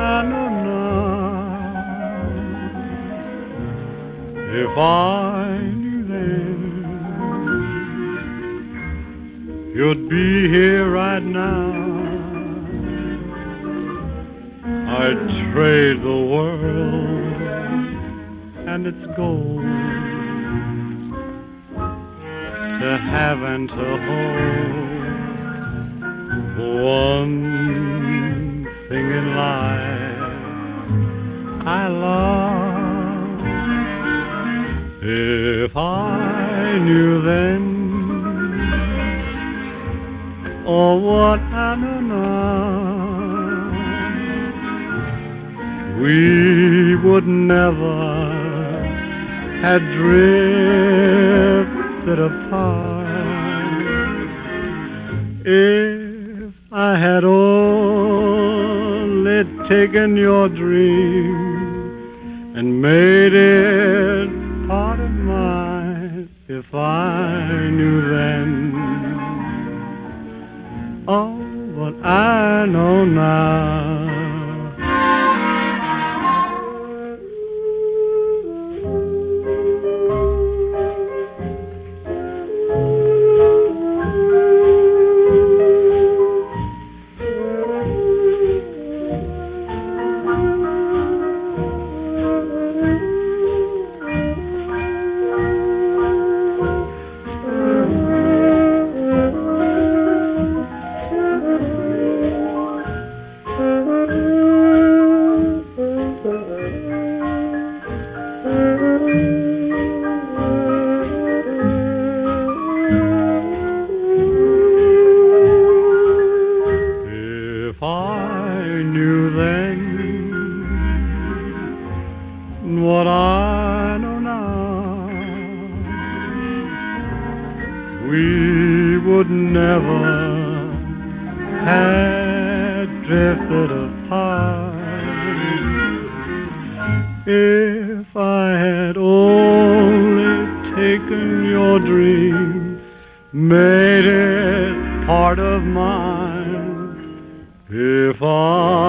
I know now. If I knew then you'd be here right now, I'd trade the world and its gold to have and to hold one thing in life I love. If I knew then or what I know now, we would never have drifted apart. If I had only taken your dream and made it part of mine, if I knew then, oh, what I know now. If I knew then what I know now, we would never have drifted apart. If I had only taken your dream, made it part of mine, if I